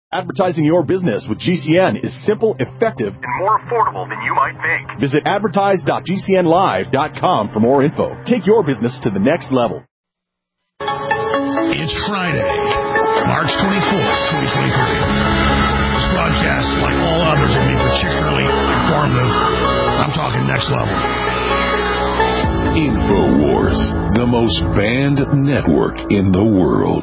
Advertising your business with GCN is simple, effective, and more affordable than you might think. Visit advertise.gcnlive.com for more info. Take your business to the next level. It's Friday, March 24th, 2023. This broadcast, like all others, will be particularly informative. I'm talking next level. InfoWars, the most banned network in the world.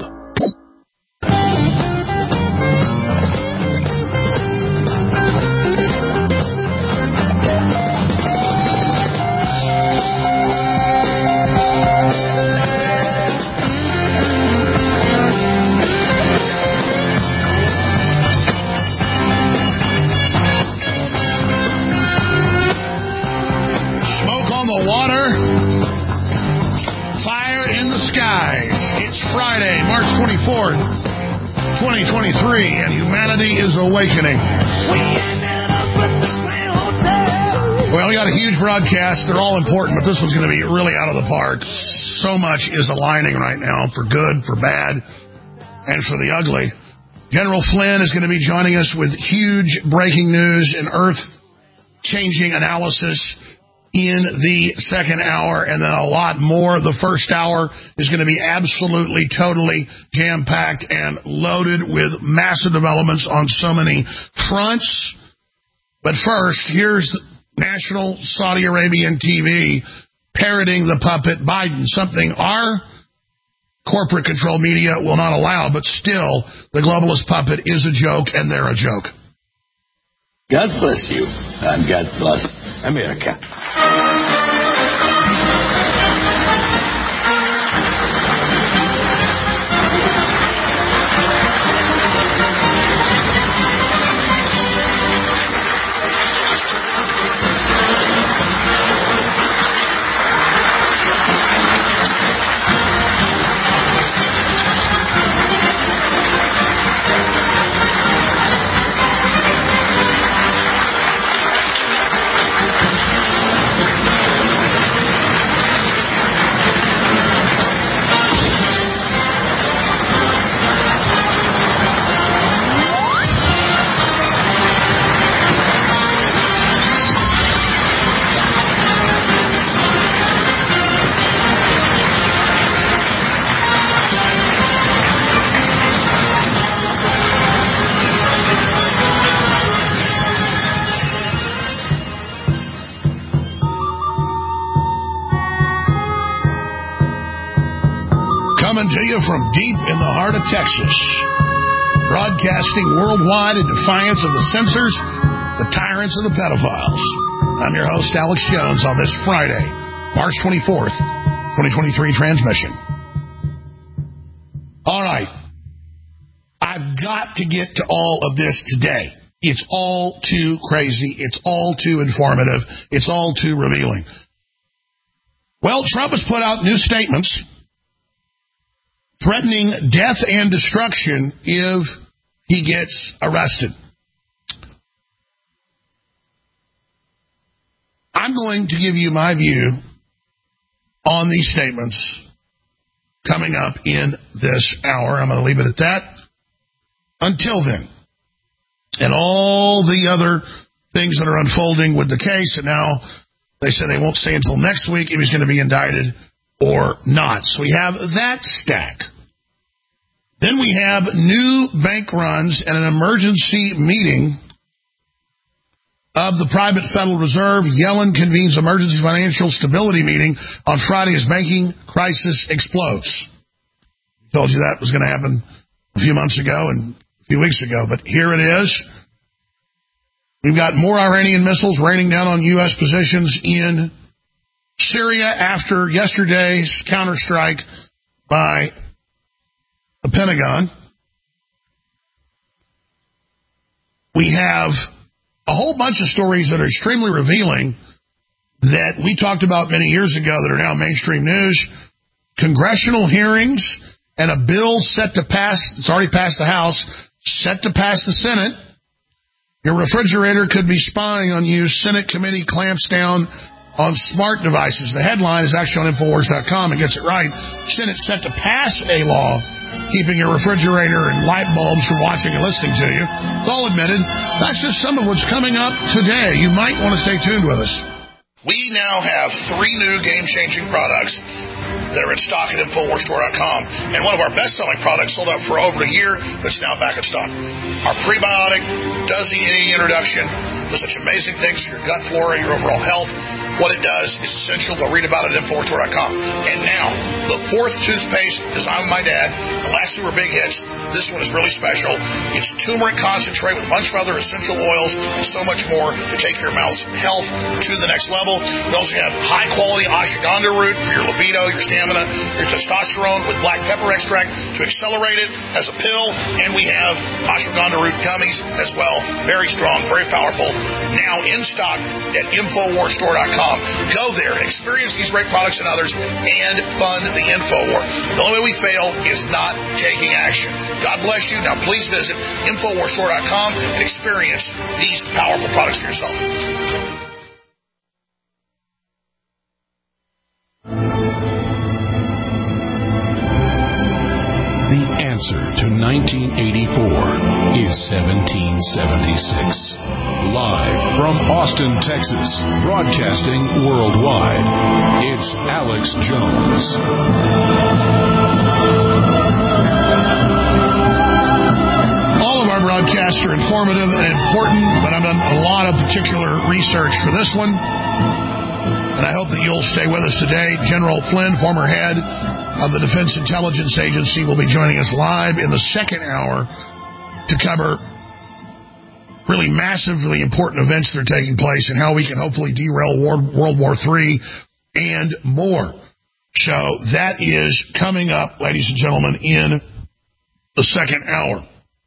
Friday, March 24th, 2023, and humanity is awakening. Well, we got a huge broadcast. They're all important, but this one's going to be really out of the park. So much is aligning right now for good, for bad, and for the ugly. General Flynn is going to be joining us with huge breaking news and earth-changing analysis in the second hour, and then a lot more. The first hour is going to be absolutely, totally jam-packed and loaded with massive developments on so many fronts. But first, here's national Saudi Arabian TV parroting the puppet Biden, something our corporate-controlled media will not allow, but still, the globalist puppet is a joke, and they're a joke. God bless you, and God bless America. Coming to you from deep in the heart of Texas, broadcasting worldwide in defiance of the censors, the tyrants, and the pedophiles. I'm your host, Alex Jones, on this Friday, March 24th, 2023 transmission. All right. I've got to get to all of this today. It's all too crazy. It's all too informative. It's all too revealing. Well, Trump has put out new statements threatening death and destruction if he gets arrested. I'm going to give you my view on these statements coming up in this hour. I'm going to leave it at that. Until then, and all the other things that are unfolding with the case, and now they said they won't say until next week if he's going to be indicted or not. So we have that stack. Then we have new bank runs and an emergency meeting of the private Federal Reserve. Yellen convenes emergency financial stability meeting on Friday as banking crisis explodes. I told you that was going to happen a few months ago and a few weeks ago, but here it is. We've got more Iranian missiles raining down on U.S. positions in Syria after yesterday's counterstrike by the Pentagon. We have a whole bunch of stories that are extremely revealing that we talked about many years ago that are now mainstream news. Congressional hearings and a bill set to pass, it's already passed the House, set to pass the Senate. Your refrigerator could be spying on you. Senate committee clamps down on smart devices. The headline is actually on Infowars.com and gets it right. Senate set to pass a law keeping your refrigerator and light bulbs from watching and listening to you. It's all admitted. That's just some of what's coming up today. You might want to stay tuned with us. We now have 3 new game-changing products that are in stock at InfoWarsStore.com. And one of our best-selling products sold out for over a year that's now back in stock. Our prebiotic does the introduction, does such amazing things for your gut flora, your overall health. What it does is essential. Go read about it at InfoWarsStore.com. And now, the 4th toothpaste designed by my dad. The last 2 were big hits. This one is really special. It's turmeric concentrate with a bunch of other essential oils and so much more to take your mouth's health to the next level. We also have high-quality ashwagandha root for your libido, your stamina, your testosterone with black pepper extract to accelerate it as a pill. And we have ashwagandha root gummies as well. Very strong, very powerful. Now in stock at InfoWarsStore.com. Go there and experience these great products and others and fund the InfoWar. The only way we fail is not taking action. God bless you. Now please visit InfoWarsStore.com and experience these powerful products for yourself. The answer to 1984 is 1776. Live from Austin, Texas, broadcasting worldwide, it's Alex Jones. All of our broadcasts are informative and important, but I've done a lot of particular research for this one, and I hope that you'll stay with us today. General Flynn, former head of the Defense Intelligence Agency, will be joining us live in the second hour to cover really massively important events that are taking place and how we can hopefully derail World War III and more. So that is coming up, ladies and gentlemen, in the second hour.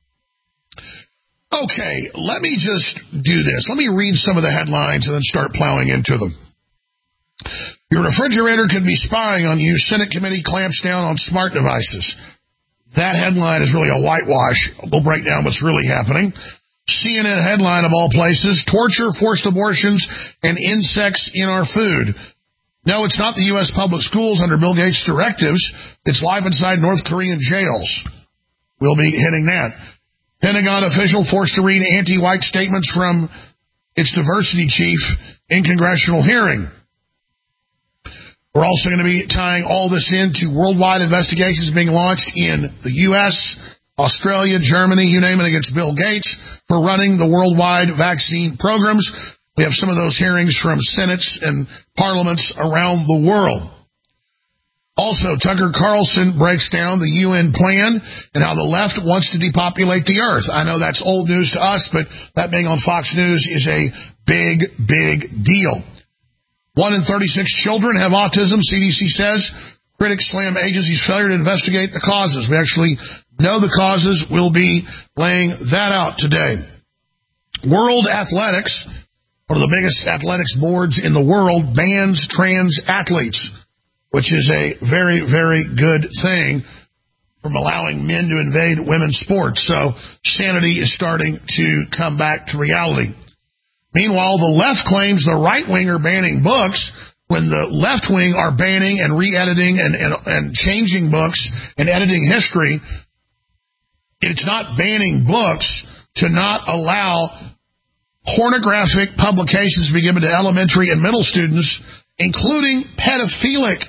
Okay, let me just do this. Let me read some of the headlines and then start plowing into them. Your refrigerator could be spying on you. Senate committee clamps down on smart devices. That headline is really a whitewash. We'll break down what's really happening. CNN headline of all places, torture, forced abortions, and insects in our food. No, it's not the U.S. public schools under Bill Gates' directives. It's life inside North Korean jails. We'll be hitting that. Pentagon official forced to read anti-white statements from its diversity chief in congressional hearing. We're also going to be tying all this into worldwide investigations being launched in the U.S., Australia, Germany, you name it, against Bill Gates for running the worldwide vaccine programs. We have some of those hearings from senates and parliaments around the world. Also, Tucker Carlson breaks down the UN plan and how the left wants to depopulate the earth. I know that's old news to us, but that being on Fox News is a big, big deal. 1 in 36 children have autism, CDC says. Critics slam agency's failure to investigate the causes. We actually know the causes. We'll be laying that out today. World Athletics, one of the biggest athletics boards in the world, bans trans athletes, which is a very, very good thing from allowing men to invade women's sports. So sanity is starting to come back to reality. Meanwhile, the left claims the right wing are banning books when the left wing are banning and re-editing and changing books and editing history. It's not banning books to not allow pornographic publications to be given to elementary and middle students, including pedophilic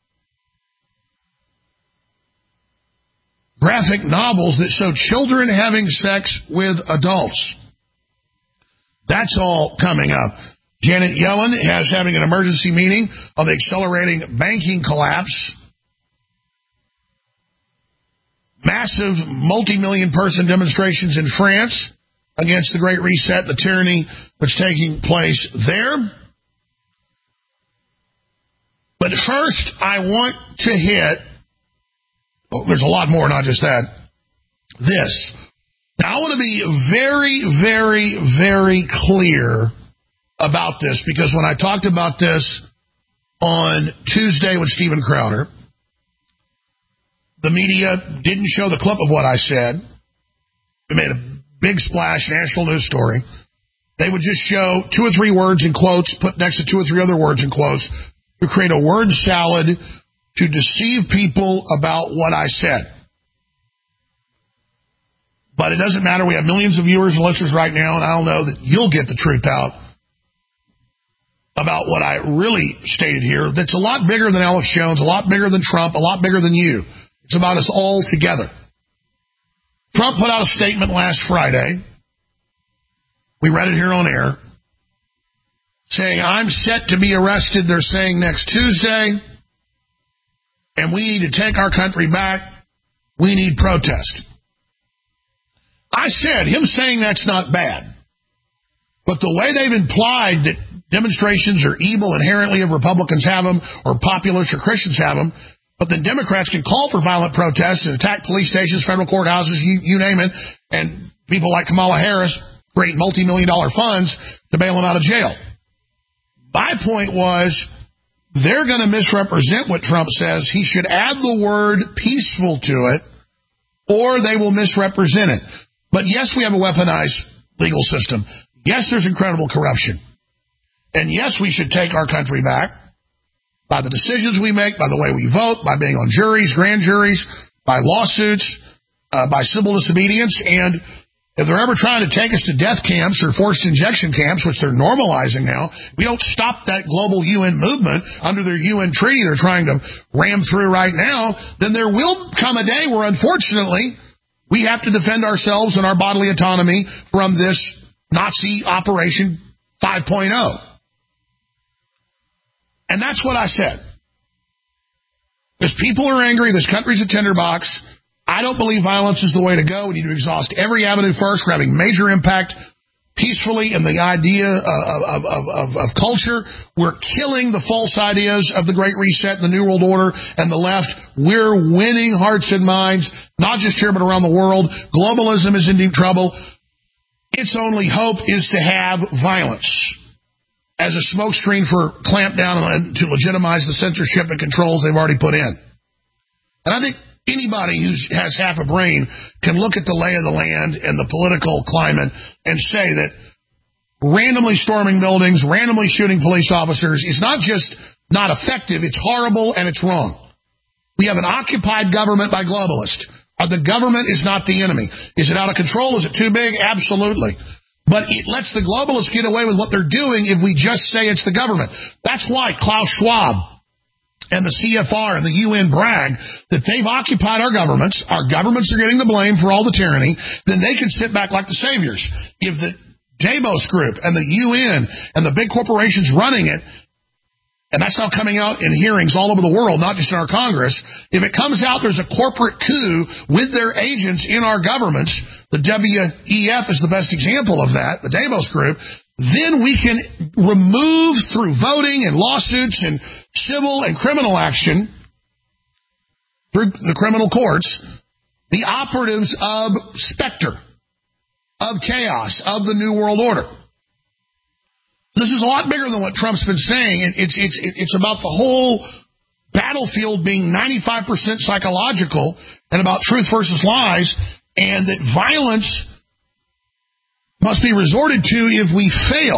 graphic novels that show children having sex with adults. That's all coming up. Janet Yellen is having an emergency meeting on the accelerating banking collapse. Massive multi-million person demonstrations in France against the Great Reset, the tyranny that's taking place there. But first, I want to hit, there's a lot more, not just that, this. Now, I want to be very, very, very clear about this, because when I talked about this on Tuesday with Steven Crowder, the media didn't show the clip of what I said. We made a big splash, national news story. They would just show 2 or 3 words in quotes, put next to 2 or 3 other words in quotes, to create a word salad to deceive people about what I said. But it doesn't matter. We have millions of viewers and listeners right now, and I don't know that you'll get the truth out about what I really stated here. That's a lot bigger than Alex Jones, a lot bigger than Trump, a lot bigger than you. It's about us all together. Trump put out a statement last Friday. We read it here on air, saying, I'm set to be arrested, they're saying, next Tuesday, and we need to take our country back. We need protest. I said, him saying that's not bad. But the way they've implied that demonstrations are evil inherently if Republicans have them, or populists or Christians have them, but then Democrats can call for violent protests and attack police stations, federal courthouses, you name it, and people like Kamala Harris create multi-million-dollar funds to bail them out of jail. My point was, they're going to misrepresent what Trump says. He should add the word peaceful to it, or they will misrepresent it. But yes, we have a weaponized legal system. Yes, there's incredible corruption. And yes, we should take our country back by the decisions we make, by the way we vote, by being on juries, grand juries, by lawsuits, by civil disobedience. And if they're ever trying to take us to death camps or forced injection camps, which they're normalizing now, we don't stop that global UN movement under their UN treaty they're trying to ram through right now, then there will come a day where, unfortunately, we have to defend ourselves and our bodily autonomy from this Nazi Operation 5.0. And that's what I said. Because people are angry, this country's a tinderbox. I don't believe violence is the way to go. We need to exhaust every avenue first. We're having major impact peacefully in the idea of culture. We're killing the false ideas of the Great Reset, the New World Order, and the left. We're winning hearts and minds, not just here but around the world. Globalism is in deep trouble. Its only hope is to have violence as a smokescreen for clampdown and to legitimize the censorship and controls they've already put in. And I think anybody who has half a brain can look at the lay of the land and the political climate and say that randomly storming buildings, randomly shooting police officers is not just not effective, it's horrible and it's wrong. We have an occupied government by globalists. The government is not the enemy. Is it out of control? Is it too big? Absolutely. But it lets the globalists get away with what they're doing if we just say it's the government. That's why Klaus Schwab and the CFR and the UN brag that they've occupied our governments are getting the blame for all the tyranny, then they can sit back like the saviors. If the Davos Group and the UN and the big corporations running it, and that's now coming out in hearings all over the world, not just in our Congress, if it comes out there's a corporate coup with their agents in our governments, the WEF is the best example of that, the Davos Group, then we can remove through voting and lawsuits and civil and criminal action through the criminal courts the operatives of Spectre, of chaos, of the New World Order. This is a lot bigger than what Trump's been saying. It's about the whole battlefield being 95% psychological and about truth versus lies, and that violence must be resorted to if we fail.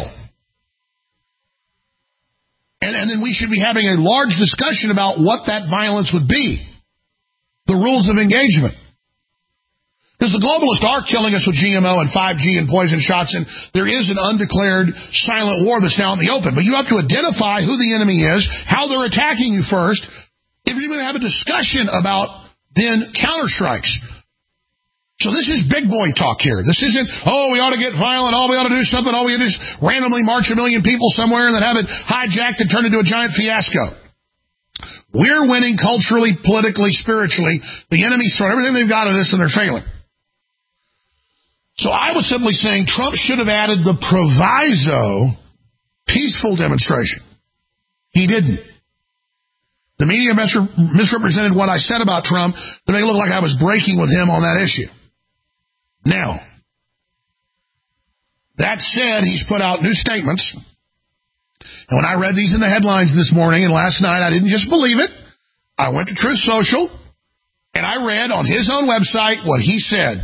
And then we should be having a large discussion about what that violence would be, the rules of engagement. Because the globalists are killing us with GMO and 5G and poison shots, and there is an undeclared silent war that's now in the open. But you have to identify who the enemy is, how they're attacking you first, if you're going to have a discussion about then counterstrikes. So this is big boy talk here. This isn't, we ought to get violent, we ought to do something, we ought to just randomly march 1 million people somewhere and then have it hijacked and turned into a giant fiasco. We're winning culturally, politically, spiritually. The enemy's throwing everything they've got at us and they're failing. So I was simply saying Trump should have added the proviso, peaceful demonstration. He didn't. The media misrepresented what I said about Trump to make it look like I was breaking with him on that issue. Now, that said, he's put out new statements. And when I read these in the headlines this morning and last night, I didn't just believe it. I went to Truth Social, and I read on his own website what he said.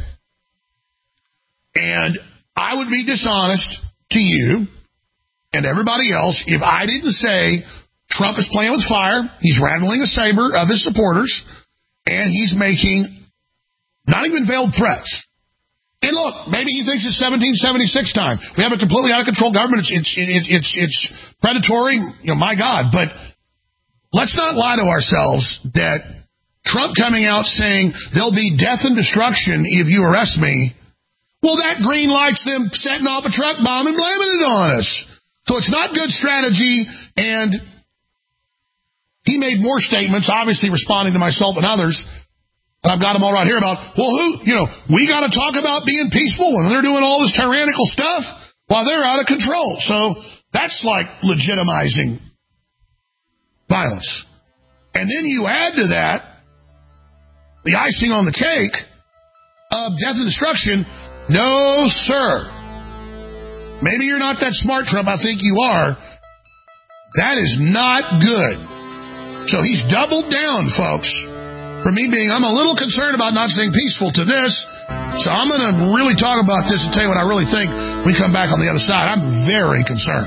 And I would be dishonest to you and everybody else if I didn't say Trump is playing with fire, he's rattling a saber of his supporters, and he's making not even veiled threats, And look, maybe he thinks it's 1776 time. We have a completely out of control government. It's predatory. My God. But let's not lie to ourselves that Trump coming out saying there'll be death and destruction if you arrest me. Well, that green lights them setting off a truck bomb and blaming it on us. So it's not good strategy. And he made more statements, obviously responding to myself and others. And I've got them all right here about, we got to talk about being peaceful when they're doing all this tyrannical stuff while they're out of control. So that's like legitimizing violence. And then you add to that the icing on the cake of death and destruction. No, sir. Maybe you're not that smart, Trump. I think you are. That is not good. So he's doubled down, folks. For me I'm a little concerned about not staying peaceful to this. So I'm going to really talk about this and tell you what I really think when we come back on the other side. I'm very concerned.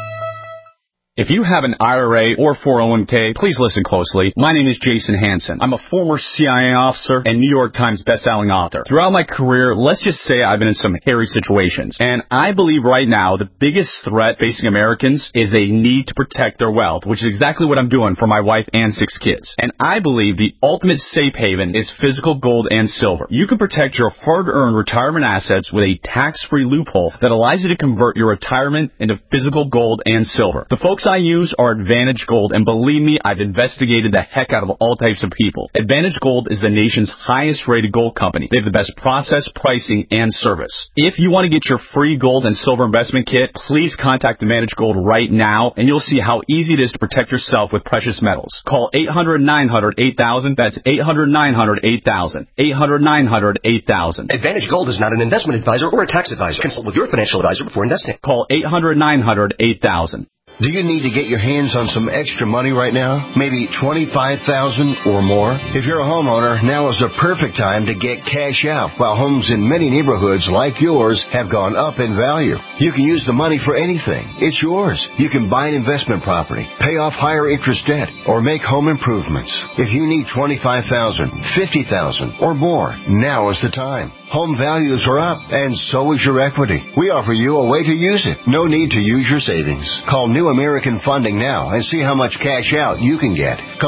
If you have an IRA or 401k, please listen closely. My name is Jason Hansen. I'm a former CIA officer and New York Times bestselling author. Throughout my career, let's just say I've been in some hairy situations. And I believe right now the biggest threat facing Americans is a need to protect their wealth, which is exactly what I'm doing for my wife and 6 kids. And I believe the ultimate safe haven is physical gold and silver. You can protect your hard-earned retirement assets with a tax-free loophole that allows you to convert your retirement into physical gold and silver. The folks I use are Advantage Gold, and believe me, I've investigated the heck out of all types of people. Advantage Gold is the nation's highest-rated gold company. They have the best process, pricing, and service. If you want to get your free gold and silver investment kit, please contact Advantage Gold right now, and you'll see how easy it is to protect yourself with precious metals. Call 800-900-8000. That's 800-900-8000. 800-900-8000. Advantage Gold is not an investment advisor or a tax advisor. Consult with your financial advisor before investing. Call 800-900-8000. Do you need to get your hands on some extra money right now? Maybe $25,000 or more? If you're a homeowner, now is the perfect time to get cash out while homes in many neighborhoods like yours have gone up in value. You can use the money for anything. It's yours. You can buy an investment property, pay off higher interest debt, or make home improvements. If you need $25,000, $50,000 or more, now is the time. Home values are up, and so is your equity. We offer you a way to use it. No need to use your savings. Call New American Funding now and see how much cash out you can get. Call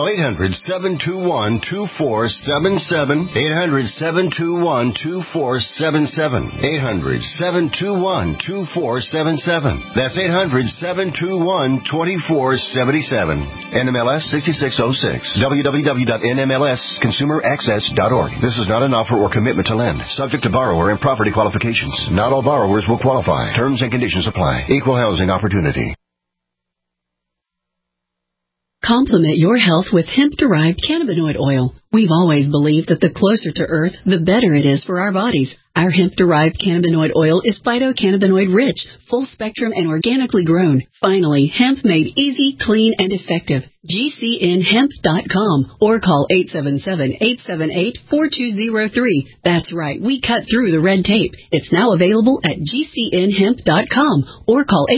800-721-2477. 800-721-2477. 800-721-2477. That's 800-721-2477. NMLS 6606. www.nmlsconsumeraccess.org. This is not an offer or commitment to lend. Subject to borrower and property qualifications. Not all borrowers will qualify. Terms and conditions apply. Equal housing opportunity. Complement your health with hemp-derived cannabinoid oil. We've always believed that the closer to Earth, the better it is for our bodies. Our hemp-derived cannabinoid oil is phytocannabinoid-rich, full-spectrum, and organically grown. Finally, hemp made easy, clean, and effective. GCNhemp.com or call 877-878-4203. That's right, we cut through the red tape. It's now available at GCNhemp.com or call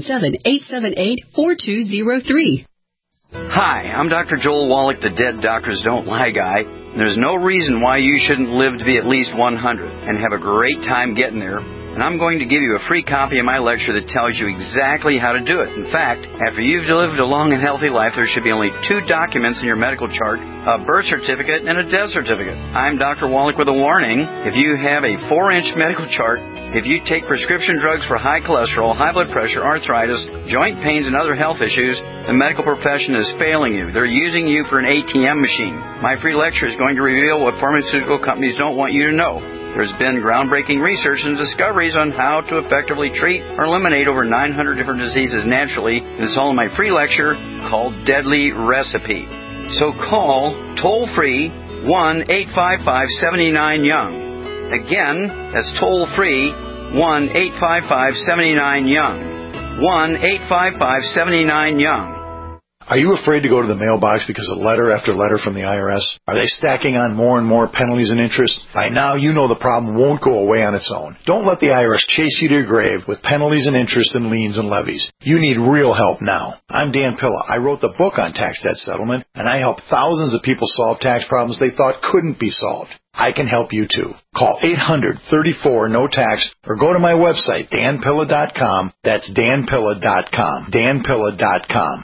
877-878-4203. Hi, I'm Dr. Joel Wallach, the Dead Doctors Don't Lie guy. There's no reason why you shouldn't live to be at least 100 and have a great time getting there. And I'm going to give you a free copy of my lecture that tells you exactly how to do it. In fact, after you've lived a long and healthy life, there should be only 2 documents in your medical chart, a birth certificate and a death certificate. I'm Dr. Wallach with a warning. If you have a 4-inch medical chart, if you take prescription drugs for high cholesterol, high blood pressure, arthritis, joint pains, and other health issues, the medical profession is failing you. They're using you for an ATM machine. My free lecture is going to reveal what pharmaceutical companies don't want you to know. There's been groundbreaking research and discoveries on how to effectively treat or eliminate over 900 different diseases naturally. And it's all in my free lecture called Deadly Recipe. So call toll-free 1-855-79-YOUNG. Again, that's toll-free 1-855-79-YOUNG. 1-855-79-YOUNG. Are you afraid to go to the mailbox because of letter after letter from the IRS? Are they stacking on more and more penalties and interest? By now, you know the problem won't go away on its own. Don't let the IRS chase you to your grave with penalties and interest and liens and levies. You need real help now. I'm Dan Pilla. I wrote the book on tax debt settlement, and I help thousands of people solve tax problems they thought couldn't be solved. I can help you too. Call 800-34-NO-TAX or go to my website, danpilla.com. That's danpilla.com. danpilla.com.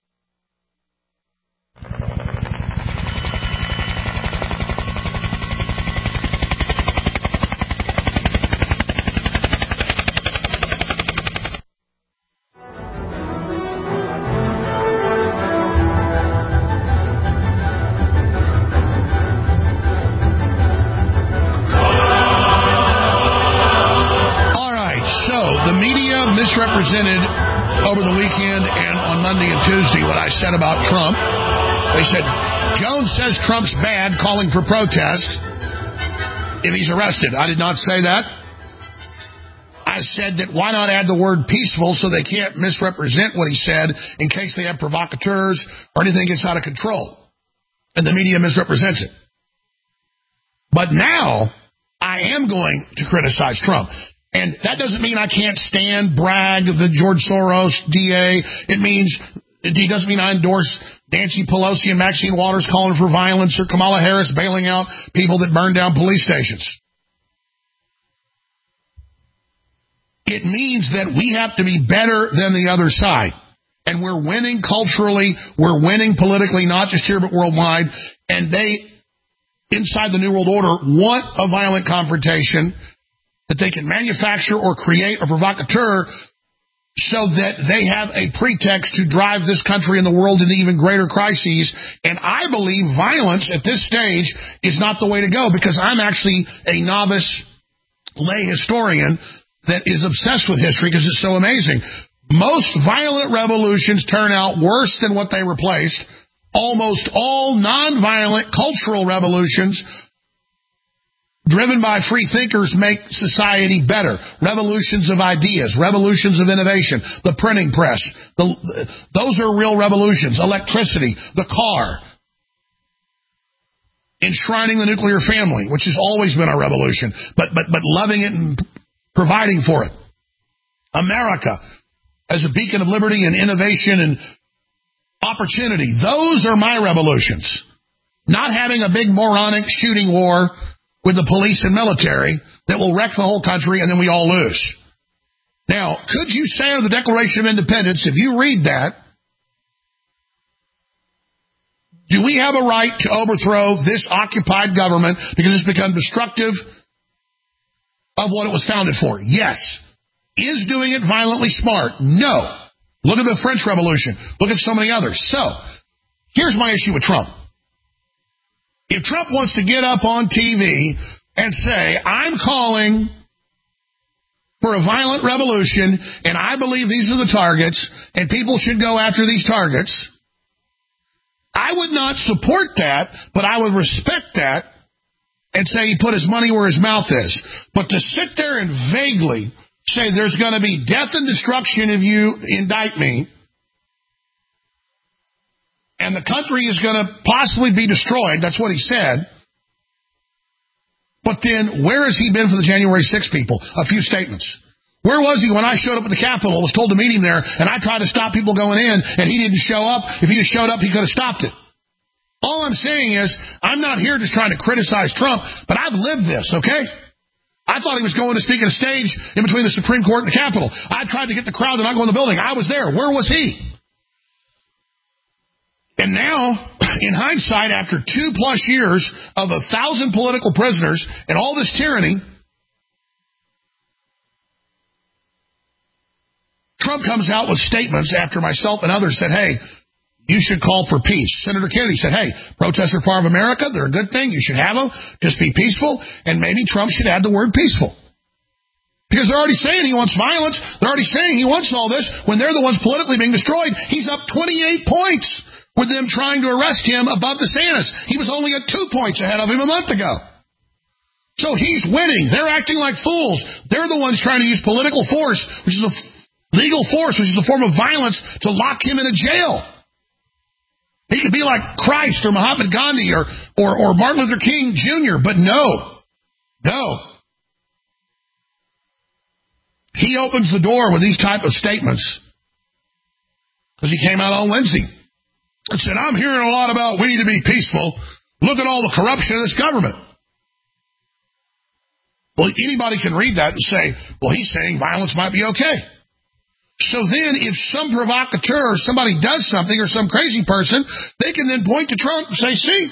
Misrepresented over the weekend and on Monday and Tuesday what I said about Trump. They said, Jones says Trump's bad, calling for protest if he's arrested. I did not say that. I said that why not add the word peaceful so they can't misrepresent what he said in case they have provocateurs or anything gets out of control. And the media misrepresents it. But now I am going to criticize Trump. And that doesn't mean I can't stand, brag the George Soros DA. It doesn't mean I endorse Nancy Pelosi and Maxine Waters calling for violence or Kamala Harris bailing out people that burn down police stations. It means that we have to be better than the other side. And we're winning culturally, we're winning politically, not just here but worldwide. And they, inside the New World Order, want a violent confrontation that they can manufacture or create a provocateur so that they have a pretext to drive this country and the world into even greater crises. And I believe violence at this stage is not the way to go, because I'm actually a novice lay historian that is obsessed with history because it's so amazing. Most violent revolutions turn out worse than what they replaced. Almost all nonviolent cultural revolutions driven by free thinkers make society better. Revolutions of ideas, revolutions of innovation, the printing press. Those are real revolutions. Electricity, the car. Enshrining the nuclear family, which has always been our revolution, but loving it and providing for it. America as a beacon of liberty and innovation and opportunity. Those are my revolutions. Not having a big moronic shooting war with the police and military that will wreck the whole country and then we all lose. Now, could you say under the Declaration of Independence, if you read that, do we have a right to overthrow this occupied government because it's become destructive of what it was founded for? Yes. Is doing it violently smart? No. Look at the French Revolution. Look at so many others. So, here's my issue with Trump. If Trump wants to get up on TV and say, I'm calling for a violent revolution, and I believe these are the targets, and people should go after these targets, I would not support that, but I would respect that and say he put his money where his mouth is. But to sit there and vaguely say there's going to be death and destruction if you indict me, and the country is going to possibly be destroyed. That's what he said. But then, where has he been for the January 6 people? A few statements. Where was he when I showed up at the Capitol, was told to meet him there, and I tried to stop people going in, and he didn't show up? If he had showed up, he could have stopped it. All I'm saying is, I'm not here just trying to criticize Trump, but I've lived this, okay? I thought he was going to speak on a stage in between the Supreme Court and the Capitol. I tried to get the crowd to not go in the building. I was there. Where was he? And now, in hindsight, after 2+ years of 1,000 political prisoners and all this tyranny, Trump comes out with statements after myself and others said, hey, you should call for peace. Senator Kennedy said, hey, protests are part of America. They're a good thing. You should have them. Just be peaceful. And maybe Trump should add the word peaceful. Because they're already saying he wants violence. They're already saying he wants all this when they're the ones politically being destroyed. He's up 28 points. With them trying to arrest him above DeSantis. He was only at 2 points ahead of him a month ago. So he's winning. They're acting like fools. They're the ones trying to use political force, which is a legal force, which is a form of violence, to lock him in a jail. He could be like Christ or Mahatma Gandhi or Martin Luther King Jr., but no. He opens the door with these type of statements because he came out on Wednesday. And said, I'm hearing a lot about we need to be peaceful. Look at all the corruption in this government. Well, anybody can read that and say, well, he's saying violence might be okay. So then if some provocateur or somebody does something or some crazy person, they can then point to Trump and say, see,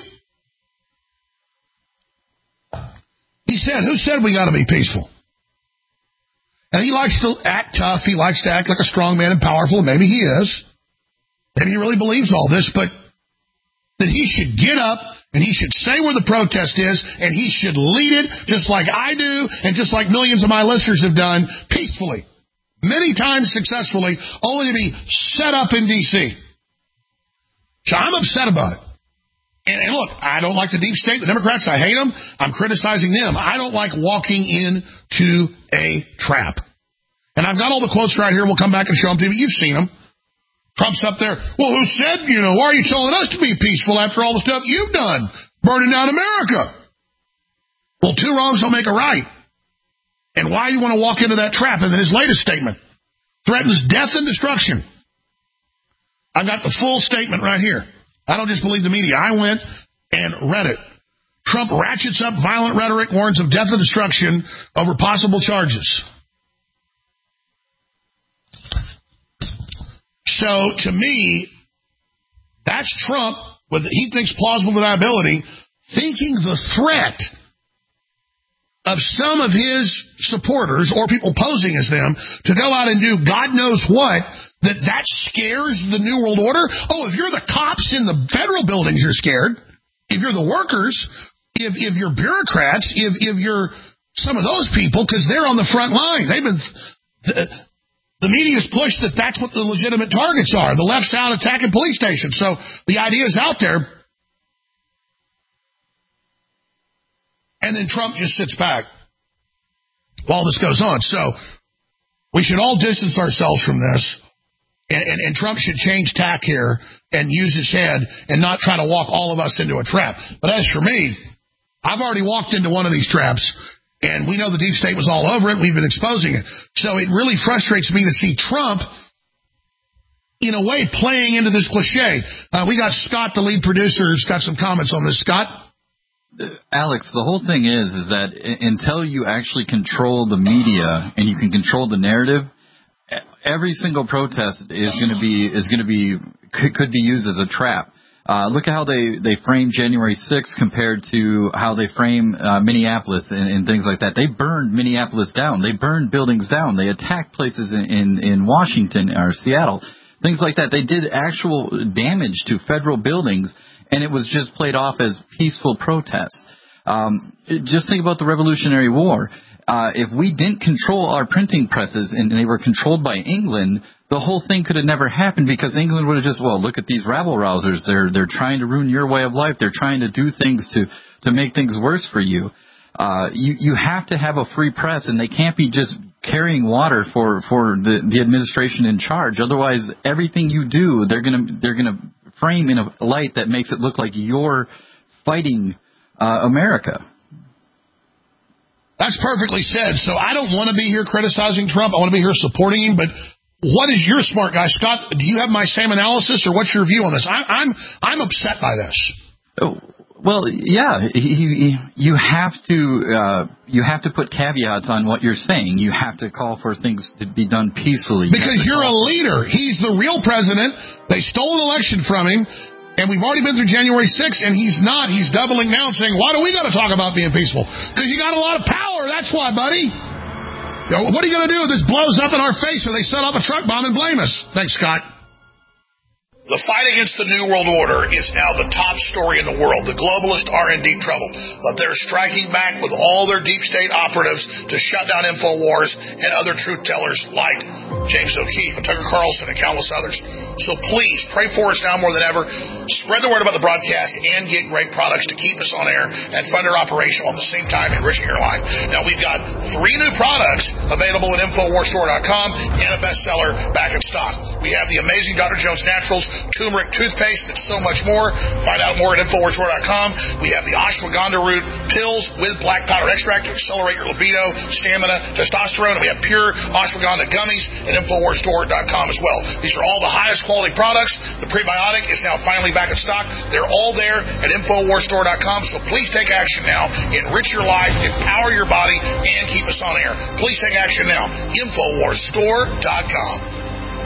who said we got to be peaceful? And he likes to act tough. He likes to act like a strong man and powerful. Maybe he is. Maybe he really believes all this, but that he should get up and he should say where the protest is, and he should lead it just like I do and just like millions of my listeners have done, peacefully. Many times successfully, only to be set up in D.C. So I'm upset about it. And look, I don't like the deep state, the Democrats. I hate them. I'm criticizing them. I don't like walking into a trap. And I've got all the quotes right here. We'll come back and show them to you. You've seen them. Trump's up there. Well, who said, why are you telling us to be peaceful after all the stuff you've done? Burning down America. Well, two wrongs don't make a right. And why do you want to walk into that trap? And then his latest statement threatens death and destruction. I've got the full statement right here. I don't just believe the media. I went and read it. Trump ratchets up violent rhetoric, warns of death and destruction over possible charges. So, to me, that's Trump, with he thinks plausible deniability, thinking the threat of some of his supporters or people posing as them to go out and do God knows what, that scares the New World Order. Oh, if you're the cops in the federal buildings, you're scared. If you're the workers, if you're bureaucrats, if you're some of those people, because they're on the front line. They've been... The media's pushed that that's what the legitimate targets are. The left's out attacking police stations. So the idea is out there. And then Trump just sits back while this goes on. So we should all distance ourselves from this. And Trump should change tack here and use his head and not try to walk all of us into a trap. But as for me, I've already walked into one of these traps. And we know the deep state was all over it. We've been exposing it. So it really frustrates me to see Trump, in a way, playing into this cliche. We got Scott, the lead producer, who's got some comments on this. Scott? Alex, the whole thing is that until you actually control the media and you can control the narrative, every single protest could be used as a trap. Look at how they frame January 6th compared to how they frame Minneapolis and things like that. They burned Minneapolis down. They burned buildings down. They attacked places in Washington or Seattle, things like that. They did actual damage to federal buildings, and it was just played off as peaceful protests. Just think about the Revolutionary War. If we didn't control our printing presses and they were controlled by England, the whole thing could have never happened because England would have just, look at these rabble-rousers. They're trying to ruin your way of life. They're trying to do things to make things worse for you. You have to have a free press, and they can't be just carrying water for the administration in charge. Otherwise, everything you do, they're gonna frame in a light that makes it look like you're fighting America. That's perfectly said. So I don't want to be here criticizing Trump. I want to be here supporting him. But what is your smart guy, Scott? Do you have my same analysis, or what's your view on this? I'm upset by this. Well, yeah, you have to put caveats on what you're saying. You have to call for things to be done peacefully. Because you're a leader. He's the real president. They stole an election from him. And we've already been through January 6th, and he's not. He's doubling down, saying, why do we got to talk about being peaceful? Because you got a lot of power. That's why, buddy. What are you going to do if this blows up in our face or they set off a truck bomb and blame us? Thanks, Scott. The fight against the New World Order is now the top story in the world. The globalists are in deep trouble, but they're striking back with all their deep state operatives to shut down InfoWars and other truth tellers like James O'Keefe and Tucker Carlson and countless others. So please, pray for us now more than ever. Spread the word about the broadcast and get great products to keep us on air and fund our operation at the same time enriching your life. Now, we've got 3 new products available at InfoWarsStore.com and a bestseller back in stock. We have the amazing Dr. Jones Naturals turmeric toothpaste and so much more. Find out more at InfoWarsStore.com. We have the ashwagandha root pills with black powder extract to accelerate your libido, stamina, testosterone. And we have pure ashwagandha gummies at InfoWarsStore.com as well. These are all the highest quality products. The prebiotic is now finally back in stock. They're all there at InfoWarsStore.com, so please take action now. Enrich your life, empower your body, and keep us on air. Please take action now. InfoWarsStore.com.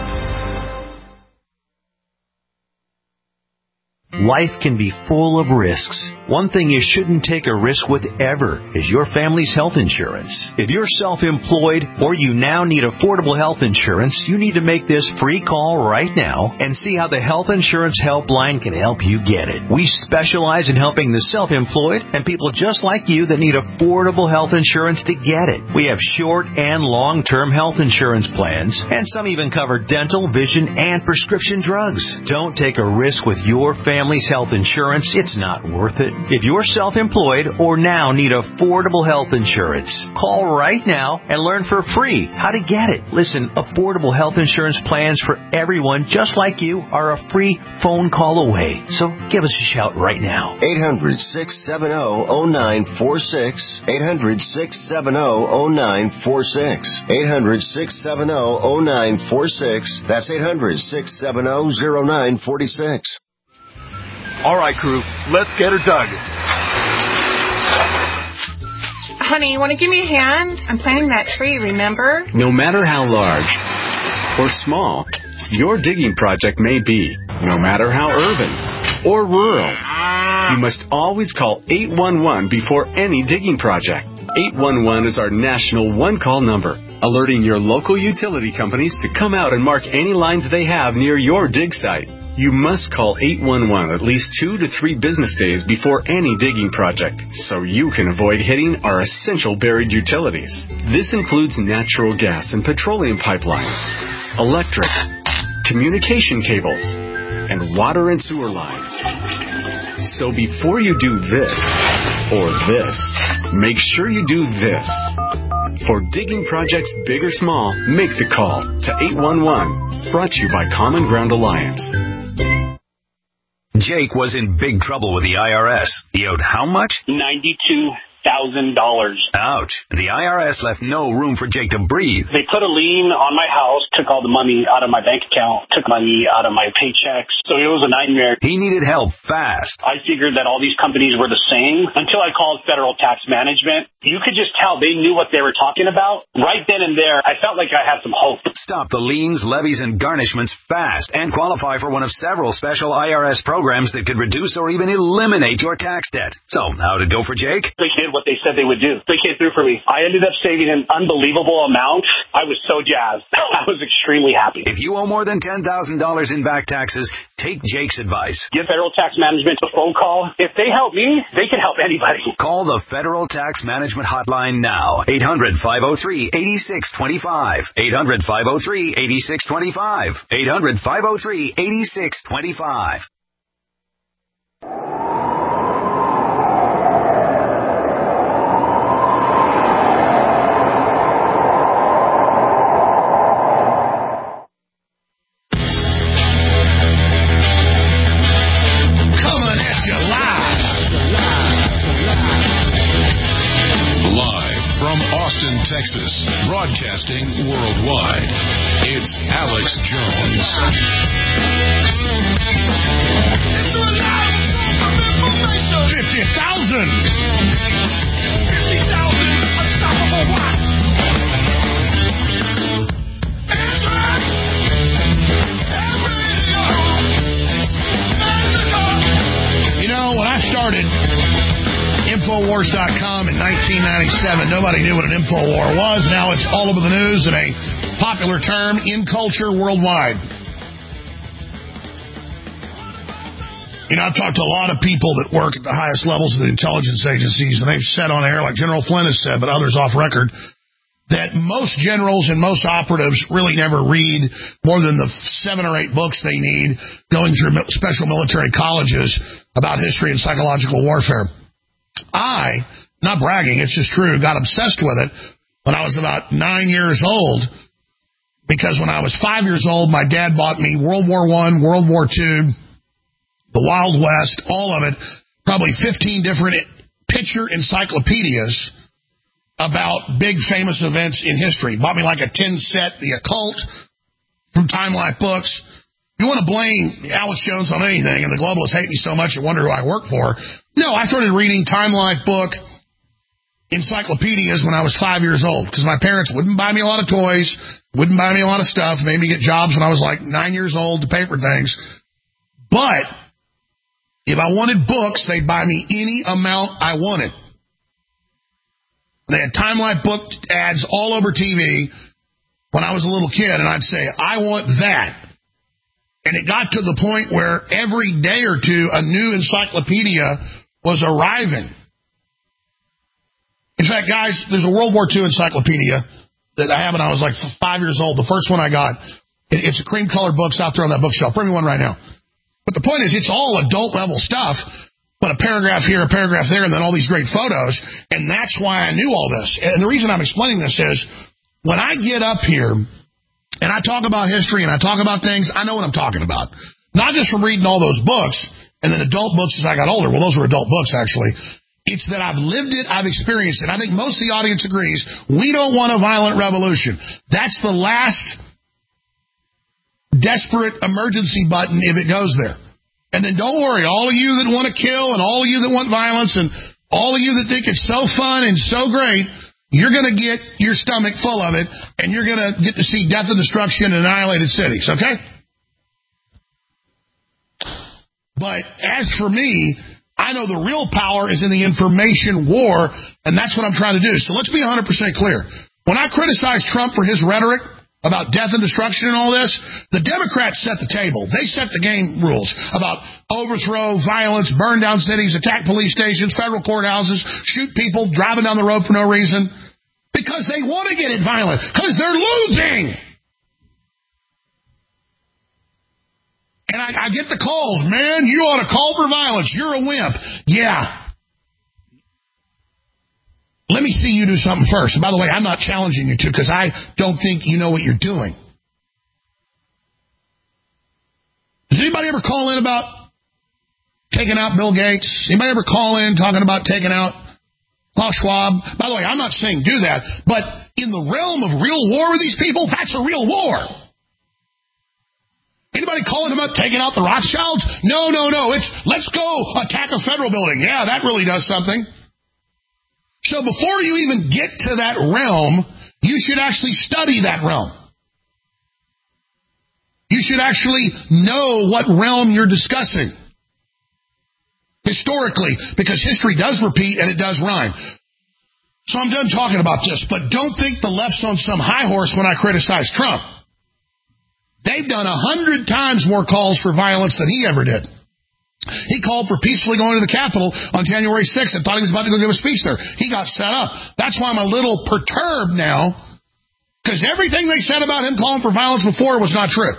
Life can be full of risks. One thing you shouldn't take a risk with ever is your family's health insurance. If you're self-employed or you now need affordable health insurance, you need to make this free call right now and see how the Health Insurance Helpline can help you get it. We specialize in helping the self-employed and people just like you that need affordable health insurance to get it. We have short and long-term health insurance plans, and some even cover dental, vision, and prescription drugs. Don't take a risk with your family's health insurance. It's not worth it. If you're self-employed or now need affordable health insurance, call right now and learn for free how to get it. Listen, affordable health insurance plans for everyone just like you are a free phone call away. So give us a shout right now. 800-670-0946. 800-670-0946. 800-670-0946. That's 800-670-0946. All right, crew, let's get her dug. Honey, you want to give me a hand? I'm planting that tree, remember? No matter how large or small your digging project may be, no matter how urban or rural, you must always call 811 before any digging project. 811 is our national one-call number, alerting your local utility companies to come out and mark any lines they have near your dig site. You must call 811 at least 2 to 3 business days before any digging project, so you can avoid hitting our essential buried utilities. This includes natural gas and petroleum pipelines, electric, communication cables, and water and sewer lines. So before you do this or this, make sure you do this. For digging projects big or small, make the call to 811. Brought to you by Common Ground Alliance. Jake was in big trouble with the IRS. He owed how much? $92,000. Ouch. The IRS left no room for Jake to breathe. They put a lien on my house, took all the money out of my bank account, took money out of my paychecks. So it was a nightmare. He needed help fast. I figured that all these companies were the same until I called Federal Tax Management. You could just tell they knew what they were talking about. Right then and there, I felt like I had some hope. Stop the liens, levies, and garnishments fast and qualify for one of several special IRS programs that could reduce or even eliminate your tax debt. So, how'd it go for Jake? They did what they said they would do. They came through for me. I ended up saving an unbelievable amount. I was so jazzed. I was extremely happy. If you owe more than $10,000 in back taxes, take Jake's advice. Give Federal Tax Management a phone call. If they help me, they can help anybody. Call the Federal Tax Management Hotline now. 800-503-8625. 800-503-8625. 800-503-8625. Texas, broadcasting worldwide. It's Alex Jones. 50,000 unstoppable watts. You know, when I started Infowars.com in 1997, nobody knew what an Infowar was. Now it's all over the news and a popular term in culture worldwide. You know, I've talked to a lot of people that work at the highest levels of the intelligence agencies, and they've said on air, like General Flynn has said, but others off record, that most generals and most operatives really never read more than the 7 or 8 books they need going through special military colleges about history and psychological warfare. I, not bragging, it's just true, got obsessed with it when I was about 9 years old, because when I was 5 years old, my dad bought me World War I, World War II, the Wild West, all of it, probably 15 different picture encyclopedias about big famous events in history. Bought me like a 10 set, The Occult, from Time Life Books. You want to blame Alex Jones on anything, and the globalists hate me so much they wonder who I work for. No, I started reading Time Life book encyclopedias when I was 5 years old because my parents wouldn't buy me a lot of toys, wouldn't buy me a lot of stuff, made me get jobs when I was like 9 years old to pay for things. But if I wanted books, they'd buy me any amount I wanted. They had Time Life book ads all over TV when I was a little kid, and I'd say, I want that. And it got to the point where every day or two, a new encyclopedia was arriving. In fact, guys, there's a World War II encyclopedia that I have when I was like 5 years old. The first one I got, it's a cream-colored book's out there on that bookshelf. Bring me one right now. But the point is, it's all adult-level stuff, but a paragraph here, a paragraph there, and then all these great photos. And that's why I knew all this. And the reason I'm explaining this is, when I get up here, and I talk about history, and I talk about things, I know what I'm talking about. Not just from reading all those books, and then adult books as I got older. Well, those were adult books, actually. It's that I've lived it, I've experienced it. I think most of the audience agrees, we don't want a violent revolution. That's the last desperate emergency button if it goes there. And then don't worry, all of you that want to kill, and all of you that want violence, and all of you that think it's so fun and so great, you're going to get your stomach full of it, and you're going to get to see death and destruction in annihilated cities, okay? But as for me, I know the real power is in the information war, and that's what I'm trying to do. So let's be 100% clear. When I criticize Trump for his rhetoric about death and destruction and all this, the Democrats set the table. They set the game rules about overthrow, violence, burn down cities, attack police stations, federal courthouses, shoot people driving down the road for no reason. Because they want to get it violent. Because they're losing. And I get the calls. Man, you ought to call for violence. You're a wimp. Yeah. Let me see you do something first. And by the way, I'm not challenging you to because I don't think you know what you're doing. Does anybody ever call in about taking out Bill Gates? Anybody ever call in talking about taking out Klaus Schwab? By the way, I'm not saying do that, but in the realm of real war with these people, that's a real war. Anybody calling about taking out the Rothschilds? No. It's let's go attack a federal building. Yeah, that really does something. So before you even get to that realm, you should actually study that realm. You should actually know what realm you're discussing. Historically, because history does repeat and it does rhyme. So I'm done talking about this, but don't think the left's on some high horse when I criticize Trump. They've done 100 times more calls for violence than he ever did. He called for peacefully going to the Capitol on January 6th and thought he was about to go give a speech there. He got set up. That's why I'm a little perturbed now, because everything they said about him calling for violence before was not true.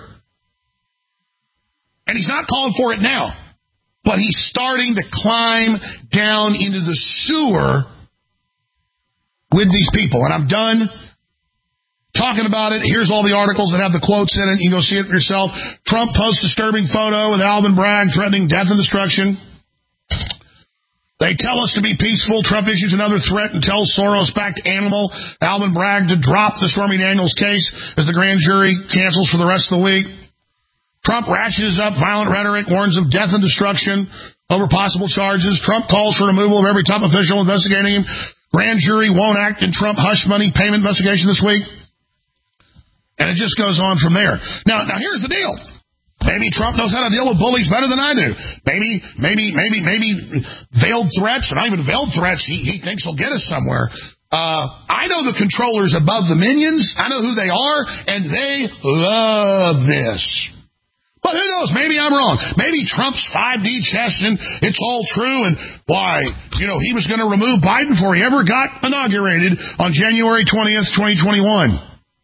And he's not calling for it now. But he's starting to climb down into the sewer with these people. And I'm done talking about it. Here's all the articles that have the quotes in it. You can go see it for yourself. Trump posts disturbing photo with Alvin Bragg threatening death and destruction. They tell us to be peaceful. Trump issues another threat and tells Soros-backed animal Alvin Bragg to drop the Stormy Daniels case as the grand jury cancels for the rest of the week. Trump ratchets up violent rhetoric, warns of death and destruction over possible charges. Trump calls for removal of every top official investigating him. Grand jury won't act in Trump hush money payment investigation this week. And it just goes on from there. Now here's the deal. Maybe Trump knows how to deal with bullies better than I do. Maybe veiled threats, and not even veiled threats, he thinks he'll get us somewhere. I know the controllers above the minions. I know who they are, and they love this. But who knows? Maybe I'm wrong. Maybe Trump's 5D chess and it's all true. And why? He was going to remove Biden before he ever got inaugurated on January 20th, 2021.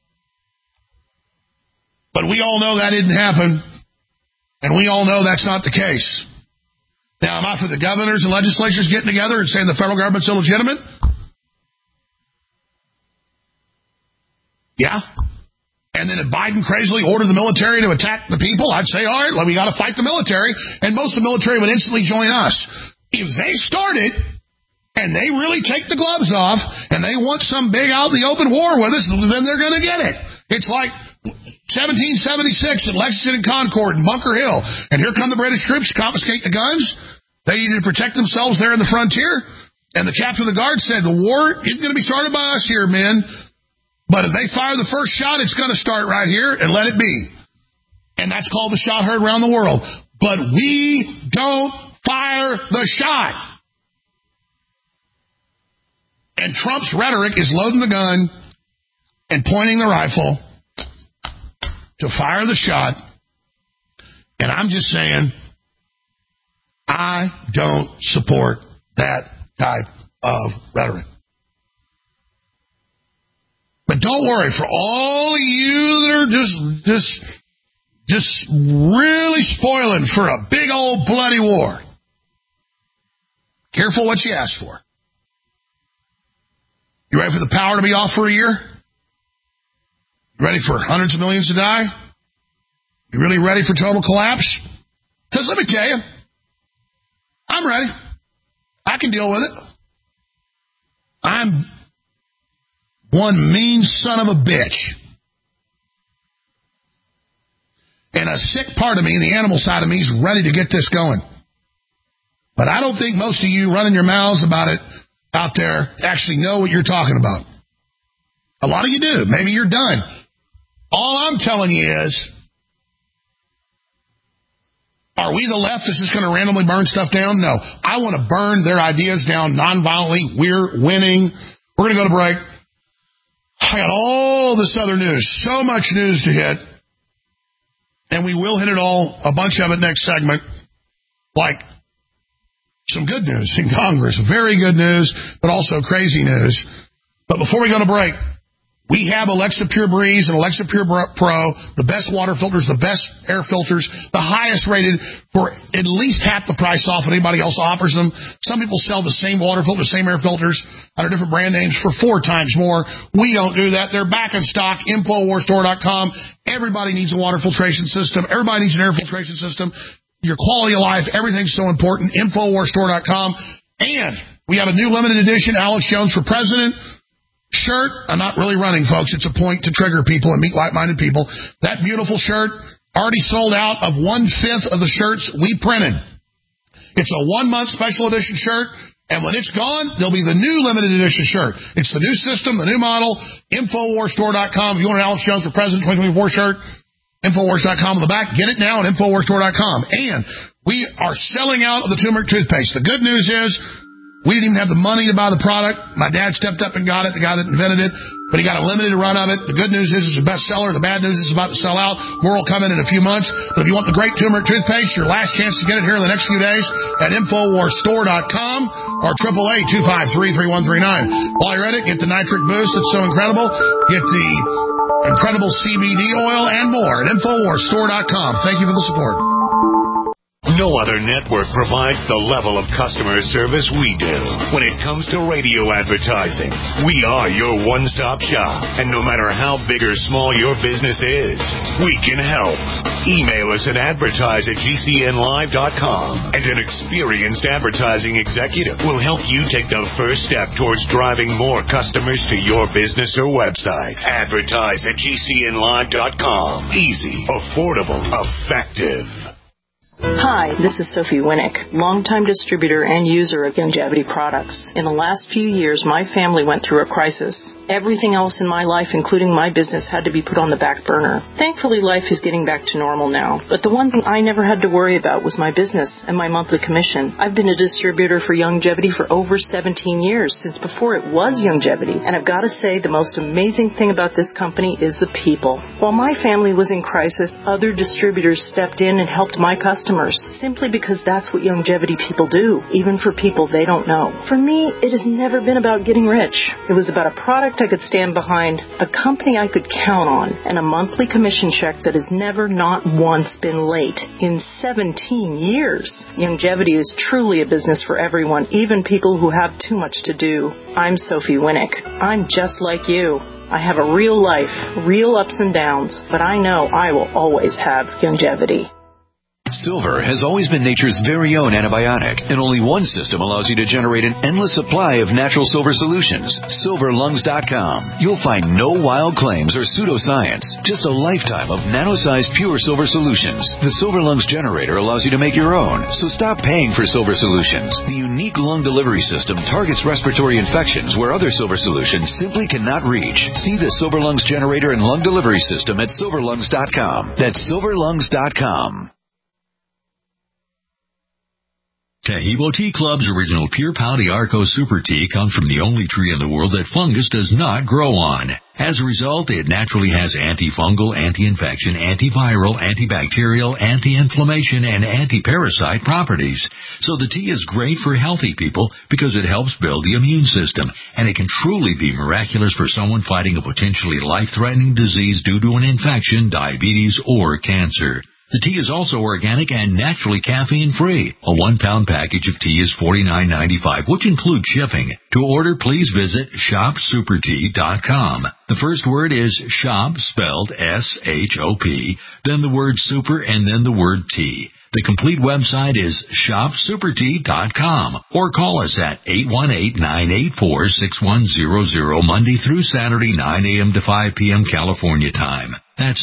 But we all know that didn't happen. And we all know that's not the case. Now, am I for the governors and legislatures getting together and saying the federal government's illegitimate? Yeah. And then if Biden crazily ordered the military to attack the people, I'd say, all right, we got to fight the military. And most of the military would instantly join us. If they start it, and they really take the gloves off, and they want some big out in the open war with us, then they're going to get it. It's like 1776 at Lexington and Concord and Bunker Hill. And here come the British troops to confiscate the guns. They needed to protect themselves there in the frontier. And the captain of the guard said, the war isn't going to be started by us here, men. But if they fire the first shot, it's going to start right here, and let it be. And that's called the shot heard around the world. But we don't fire the shot. And Trump's rhetoric is loading the gun and pointing the rifle to fire the shot. And I'm just saying, I don't support that type of rhetoric. But don't worry, for all of you that are just really spoiling for a big old bloody war, careful what you ask for. You ready for the power to be off for a year? You ready for hundreds of millions to die? You really ready for total collapse? Because let me tell you, I'm ready. I can deal with it. I'm one mean son of a bitch. And a sick part of me, the animal side of me, is ready to get this going. But I don't think most of you running your mouths about it out there actually know what you're talking about. A lot of you do. Maybe you're done. All I'm telling you is, are we the left that's just going to randomly burn stuff down? No. I want to burn their ideas down nonviolently. We're winning. We're going to go to break. I got all this other news. So much news to hit. And we will hit it all, a bunch of it next segment. Like some good news in Congress. Very good news, but also crazy news. But before we go to break, we have Alexa Pure Breeze and Alexa Pure Pro, the best water filters, the best air filters, the highest rated for at least half the price off what anybody else offers them. Some people sell the same water filters, same air filters under different brand names for 4 times more. We don't do that. They're back in stock. InfoWarsStore.com. Everybody needs a water filtration system. Everybody needs an air filtration system. Your quality of life, everything's so important. InfoWarsStore.com. And we have a new limited edition Alex Jones for President shirt. I'm not really running, folks. It's a point to trigger people and meet like-minded people. That beautiful shirt already sold out of 1/5 of the shirts we printed. It's a 1-month special edition shirt, and when it's gone, there'll be the new limited edition shirt. It's the new system, the new model. InfoWarsStore.com. If you want an Alex Jones for President 2024 shirt, InfoWars.com on the back. Get it now at InfoWarsStore.com. And we are selling out of the turmeric toothpaste. The good news is, we didn't even have the money to buy the product. My dad stepped up and got it, the guy that invented it. But he got a limited run of it. The good news is it's a bestseller. The bad news is it's about to sell out. More will come in a few months. But if you want the great turmeric toothpaste, your last chance to get it here in the next few days at InfoWarsStore.com or 888-253-3139. While you're at it, get the nitric boost. It's so incredible. Get the incredible CBD oil and more at InfoWarsStore.com. Thank you for the support. No other network provides the level of customer service we do. When it comes to radio advertising, we are your one-stop shop. And no matter how big or small your business is, we can help. Email us at advertise@gcnlive.com, and an experienced advertising executive will help you take the first step towards driving more customers to your business or website. Advertise@gcnlive.com. Easy, affordable, effective. Hi, this is Sophie Winnick, longtime distributor and user of Youngevity products. In the last few years, my family went through a crisis. Everything else in my life, including my business, had to be put on the back burner. Thankfully, life is getting back to normal now. But the one thing I never had to worry about was my business and my monthly commission. I've been a distributor for Youngevity for over 17 years, since before it was Youngevity. And I've got to say, the most amazing thing about this company is the people. While my family was in crisis, other distributors stepped in and helped my customers, simply because that's what Youngevity people do, even for people they don't know. For me, it has never been about getting rich. It was about a product I could stand behind, a company I could count on, and a monthly commission check that has never, not once, been late in 17 years. Youngevity is truly a business for everyone, even people who have too much to do. I'm Sophie Winnick. I'm just like you. I have a real life, real ups and downs, but I know I will always have Youngevity. Silver has always been nature's very own antibiotic, and only one system allows you to generate an endless supply of natural silver solutions. SilverLungs.com. You'll find no wild claims or pseudoscience, just a lifetime of nano-sized pure silver solutions. The Silver Lungs generator allows you to make your own, so stop paying for silver solutions. The unique lung delivery system targets respiratory infections where other silver solutions simply cannot reach. See the Silver Lungs generator and lung delivery system at SilverLungs.com. That's SilverLungs.com. Taheebo Tea Club's original Pure Pau d'Arco Super Tea comes from the only tree in the world that fungus does not grow on. As a result, it naturally has antifungal, anti-infection, antiviral, antibacterial, anti-inflammation, and anti-parasite properties. So the tea is great for healthy people because it helps build the immune system, and it can truly be miraculous for someone fighting a potentially life-threatening disease due to an infection, diabetes, or cancer. The tea is also organic and naturally caffeine-free. A 1-pound package of tea is $49.95, which includes shipping. To order, please visit shopsupertea.com. The first word is shop, spelled S-H-O-P, then the word super, and then the word tea. The complete website is shopsupertea.com, or call us at 818-984-6100 Monday through Saturday, 9 a.m. to 5 p.m. California time. That's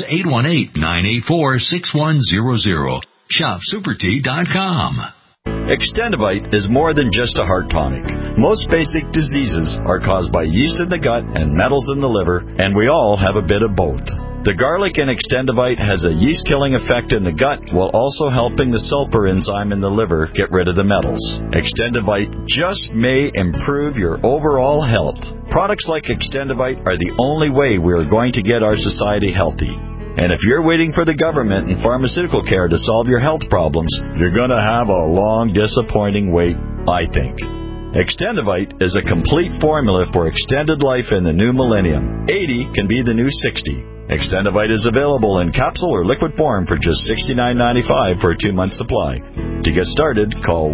818-984-6100. Shopsupertea.com. Extendivite is more than just a heart tonic. Most basic diseases are caused by yeast in the gut and metals in the liver, and we all have a bit of both. The garlic in Extendivite has a yeast-killing effect in the gut while also helping the sulfur enzyme in the liver get rid of the metals. Extendivite just may improve your overall health. Products like Extendivite are the only way we are going to get our society healthy. And if you're waiting for the government and pharmaceutical care to solve your health problems, you're going to have a long, disappointing wait, I think. Extendivite is a complete formula for extended life in the new millennium. 80 can be the new 60. Extendivite is available in capsule or liquid form for just $69.95 for a 2-month supply. To get started, call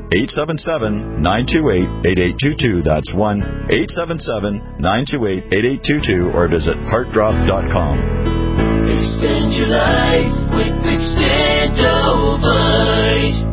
1-877-928-8822. That's 1-877-928-8822 or visit heartdrop.com. Extend your life with Extendivite.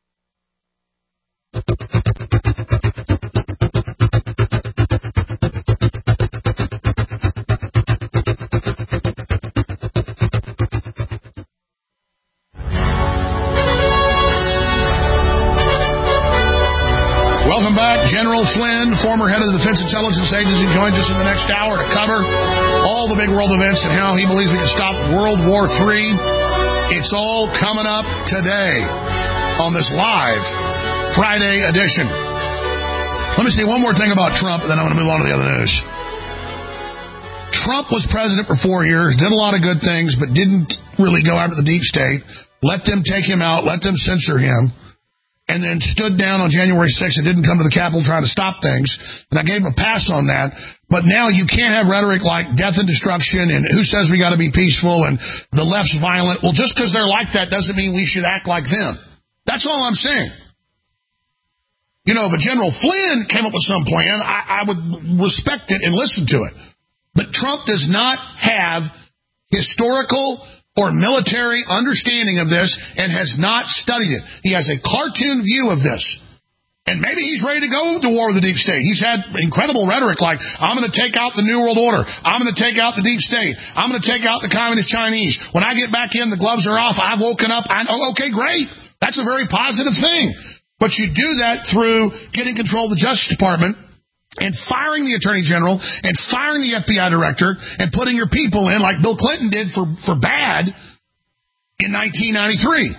Welcome back. General Flynn, former head of the Defense Intelligence Agency, joins us in the next hour to cover all the big world events and how he believes we can stop World War III. It's all coming up today on this live Friday edition. Let me say one more thing about Trump, and then I'm going to move on to the other news. Trump was president for 4 years, did a lot of good things, but didn't really go after the deep state. Let them take him out, let them censor him. And then stood down on January 6th and didn't come to the Capitol trying to stop things. And I gave him a pass on that. But now you can't have rhetoric like death and destruction and who says we got to be peaceful and the left's violent. Well, just because they're like that doesn't mean we should act like them. That's all I'm saying. You know, if General Flynn came up with some plan, I would respect it and listen to it. But Trump does not have historical or military understanding of this and has not studied it. He has a cartoon view of this. And maybe he's ready to go to war with the deep state. He's had incredible rhetoric like, I'm going to take out the New World Order. I'm going to take out the deep state. I'm going to take out the communist Chinese. When I get back in, the gloves are off. I've woken up. Okay, great. That's a very positive thing. But you do that through getting control of the Justice Department and firing the Attorney General and firing the FBI Director and putting your people in like Bill Clinton did for bad in 1993.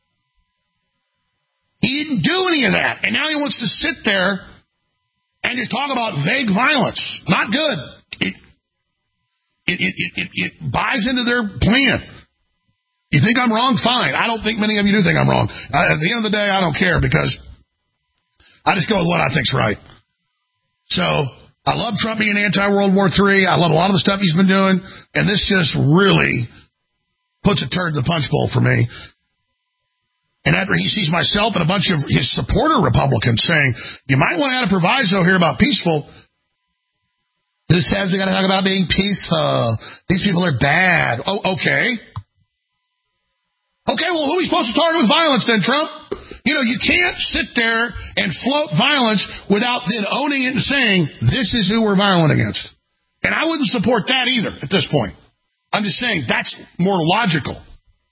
He didn't do any of that. And now he wants to sit there and just talk about vague violence. Not good. It buys into their plan. You think I'm wrong? Fine. I don't think many of you do think I'm wrong. At the end of the day, I don't care because I just go with what I think's right. So I love Trump being anti-World War III. I love a lot of the stuff he's been doing. And this just really puts a turd in the punch bowl for me. And after he sees myself and a bunch of his supporter Republicans saying, you might want to add a proviso here about peaceful. Who says we got to talk about being peaceful? These people are bad. Oh, okay. Okay, well, who are we supposed to target with violence then, Trump? You know, you can't sit there and float violence without then owning it and saying, this is who we're violent against. And I wouldn't support that either at this point. I'm just saying that's more logical.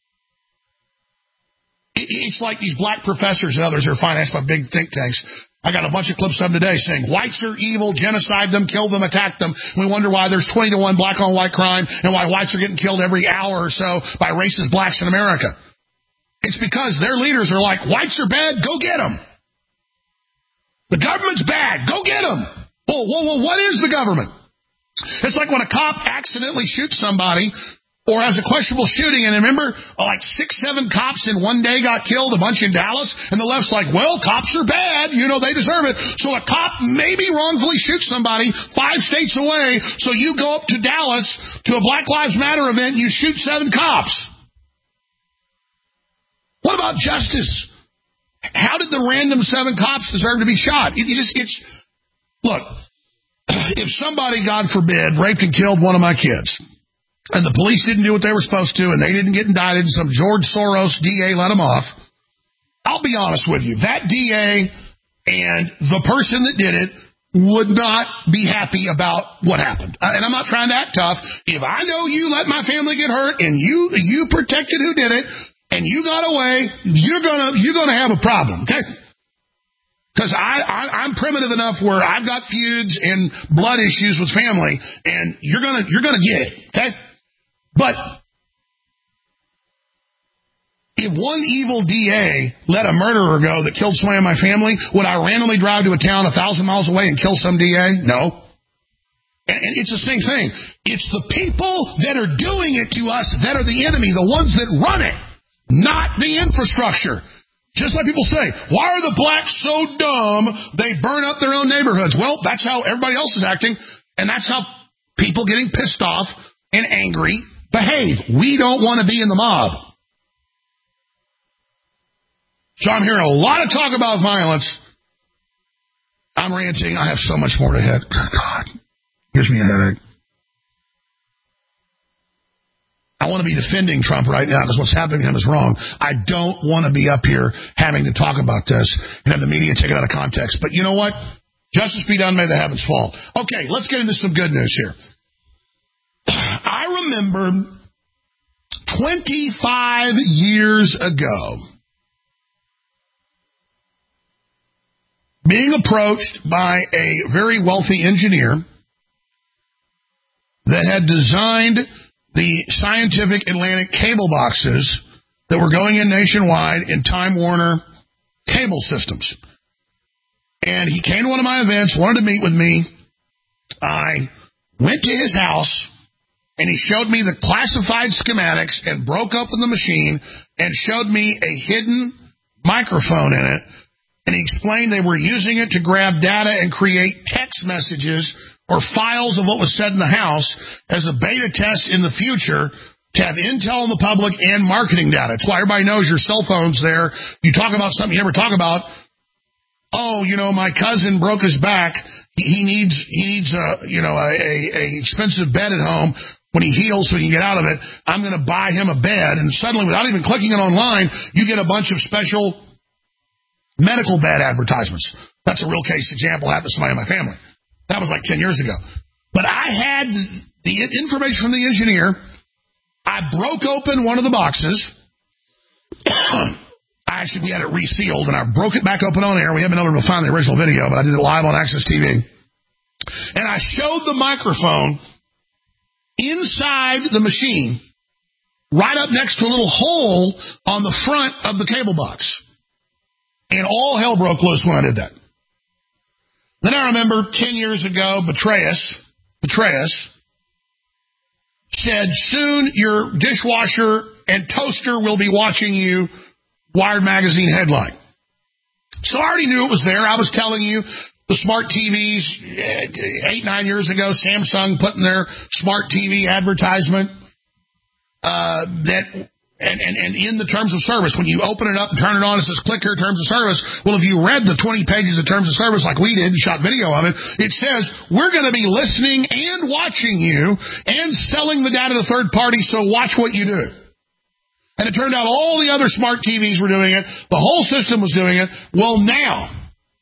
It's like these black professors and others who are financed by big think tanks. I got a bunch of clips of them today saying whites are evil, genocide them, kill them, attack them. We wonder why there's 20 to 1 black on white crime and why whites are getting killed every hour or so by racist blacks in America. It's because their leaders are like, whites are bad, go get them. The government's bad, go get them. Well, what is the government? It's like when a cop accidentally shoots somebody or has a questionable shooting, and remember, like 6-7 cops in one day got killed, a bunch in Dallas, and the left's like, well, cops are bad, you know, they deserve it. So a cop maybe wrongfully shoots somebody 5 states away, so you go up to Dallas to a Black Lives Matter event and you shoot 7 cops. What about justice? How did the random 7 cops deserve to be shot? Look, if somebody, God forbid, raped and killed one of my kids, and the police didn't do what they were supposed to, and they didn't get indicted, and some George Soros DA let them off, I'll be honest with you, that DA and the person that did it would not be happy about what happened. And I'm not trying to act tough. If I know you let my family get hurt, and you protected who did it, and you got away, you're gonna have a problem, okay? Because I'm primitive enough where I've got feuds and blood issues with family, and you're gonna get it, okay? But if one evil DA let a murderer go that killed somebody in my family, would I randomly drive to a town 1,000 miles away and kill some DA? No. And it's the same thing. It's the people that are doing it to us that are the enemy, the ones that run it. Not the infrastructure. Just like people say, why are the blacks so dumb they burn up their own neighborhoods? Well, that's how everybody else is acting, and that's how people getting pissed off and angry behave. We don't want to be in the mob. So I'm hearing a lot of talk about violence. I'm ranting. I have so much more to hit. God, gives me a headache. I want to be defending Trump right now because what's happening to him is wrong. I don't want to be up here having to talk about this and have the media take it out of context. But you know what? Justice be done, may the heavens fall. Okay, let's get into some good news here. I remember 25 years ago being approached by a very wealthy engineer that had designed the Scientific Atlantic cable boxes that were going in nationwide in Time Warner cable systems. And he came to one of my events, wanted to meet with me. I went to his house, and he showed me the classified schematics and broke open the machine and showed me a hidden microphone in it. And he explained they were using it to grab data and create text messages or files of what was said in the house as a beta test in the future to have intel on the public and marketing data. It's why everybody knows your cell phone's there. You talk about something you never talk about. Oh, you know, my cousin broke his back. He needs a expensive bed at home when he heals so he can get out of it. I'm going to buy him a bed. And suddenly, without even clicking it online, you get a bunch of special medical bed advertisements. That's a real case example. Happened to somebody in my family. That was like 10 years ago. But I had the information from the engineer. I broke open one of the boxes. We had it resealed, and I broke it back open on air. We haven't been able to find the original video, but I did it live on Access TV. And I showed the microphone inside the machine, right up next to a little hole on the front of the cable box. And all hell broke loose when I did that. Then I remember 10 years ago, Petraeus said, soon your dishwasher and toaster will be watching you, Wired Magazine headline. So I already knew it was there. I was telling you the smart TVs 8-9 years ago, Samsung putting their smart TV advertisement And in the terms of service, when you open it up and turn it on, it says click here, terms of service. Well, if you read the 20 pages of terms of service like we did and shot video of it, it says we're going to be listening and watching you and selling the data to third parties, so watch what you do. And it turned out all the other smart TVs were doing it. The whole system was doing it. Well, now,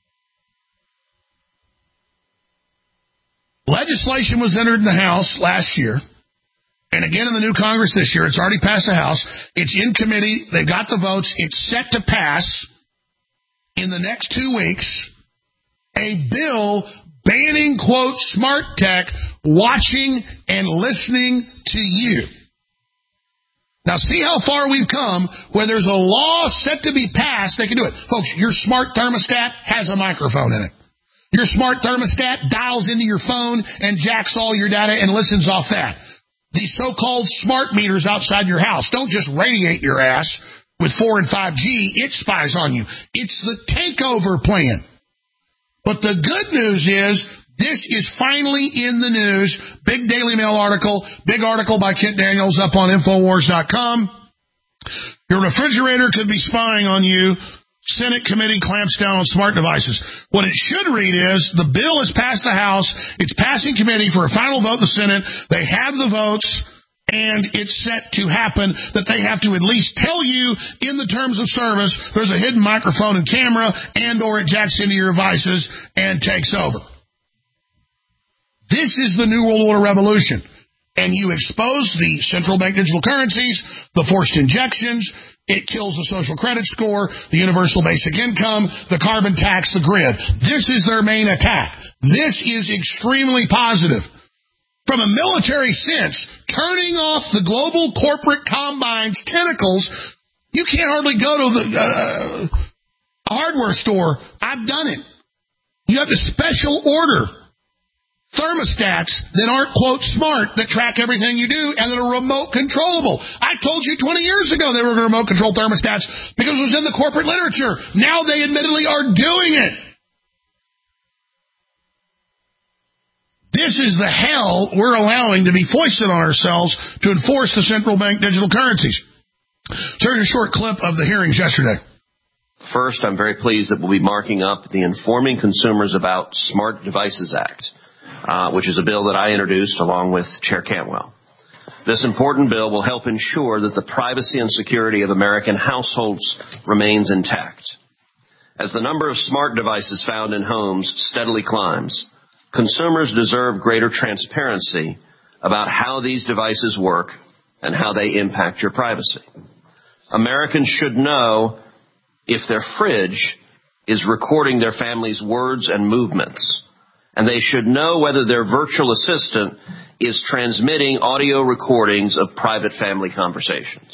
legislation was entered in the House last year. And again in the new Congress this year. It's already passed the House. It's in committee. They've got the votes. It's set to pass in the next 2 weeks. A bill banning, quote, smart tech, watching and listening to you. Now, see how far we've come where there's a law set to be passed. They can do it. Folks, your smart thermostat has a microphone in it. Your smart thermostat dials into your phone and jacks all your data and listens off that. These so-called smart meters outside your house don't just radiate your ass with 4 and 5G. It spies on you. It's the takeover plan. But the good news is this is finally in the news. Big Daily Mail article, big article by Kent Daniels up on Infowars.com. Your refrigerator could be spying on you. Senate committee clamps down on smart devices. What it should read is the bill has passed the House. It's passing committee for a final vote in the Senate. They have the votes, and it's set to happen that they have to at least tell you in the terms of service there's a hidden microphone and camera and or it jacks into your devices and takes over. This is the New World Order revolution. And you expose the central bank digital currencies, the forced injections. It kills the social credit score, the universal basic income, the carbon tax, the grid. This is their main attack. This is extremely positive. From a military sense, turning off the global corporate combine's tentacles, you can't hardly go to the hardware store. I've done it. You have to special order thermostats that aren't, quote, smart, that track everything you do, and that are remote controllable. I told you 20 years ago they were going to remote control thermostats because it was in the corporate literature. Now they admittedly are doing it. This is the hell we're allowing to be foisted on ourselves to enforce the central bank digital currencies. So here's a short clip of the hearings yesterday. First, I'm very pleased that we'll be marking up the Informing Consumers About Smart Devices Act, which is a bill that I introduced along with Chair Cantwell. This important bill will help ensure that the privacy and security of American households remains intact. As the number of smart devices found in homes steadily climbs, consumers deserve greater transparency about how these devices work and how they impact your privacy. Americans should know if their fridge is recording their family's words and movements, and they should know whether their virtual assistant is transmitting audio recordings of private family conversations.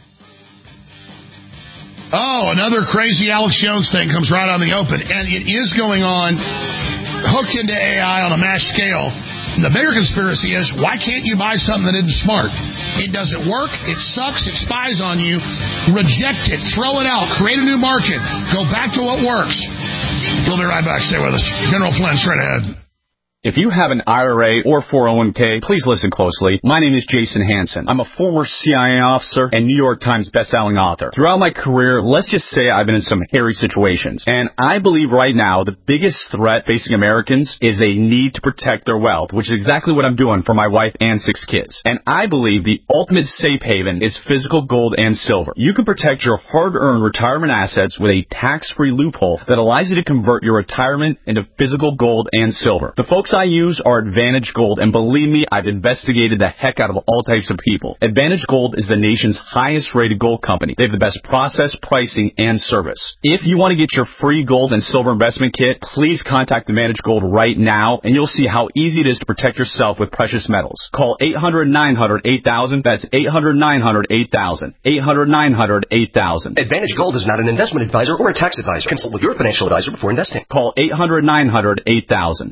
Oh, another crazy Alex Jones thing comes right on the open, and it is going on, hooked into AI on a mass scale. And the bigger conspiracy is, why can't you buy something that isn't smart? It doesn't work, it sucks, it spies on you. Reject it, throw it out, create a new market, go back to what works. We'll be right back. Stay with us. General Flynn, straight ahead. If you have an IRA or 401k, please listen closely. My name is Jason Hansen. I'm a former CIA officer and New York Times bestselling author. Throughout my career, let's just say I've been in some hairy situations. And I believe right now the biggest threat facing Americans is they need to protect their wealth, which is exactly what I'm doing for my wife and 6 kids. And I believe the ultimate safe haven is physical gold and silver. You can protect your hard-earned retirement assets with a tax-free loophole that allows you to convert your retirement into physical gold and silver. The folks I use are Advantage Gold, and believe me, I've investigated the heck out of all types of people. Advantage Gold is the nation's highest rated gold company. They have the best process, pricing, and service. If you want to get your free gold and silver investment kit, please contact Advantage Gold right now, and you'll see how easy it is to protect yourself with precious metals. Call 800-900-8000. That's 800-900-8000. 800-900-8000. Advantage Gold is not an investment advisor or a tax advisor. Consult with your financial advisor before investing. Call 800-900-8000.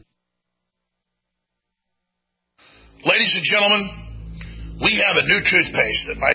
Ladies and gentlemen, we have a new toothpaste that might